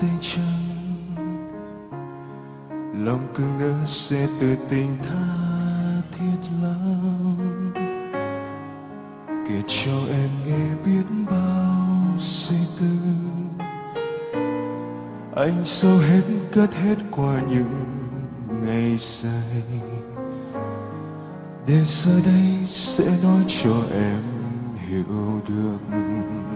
tay chân, lòng cưng nỡ sẽ từ tình tha thiết lắm, kể cho em nghe biết bao suy tư. Anh sâu hết cất hết qua những ngày dài, để giờ đây sẽ nói cho em hiểu được.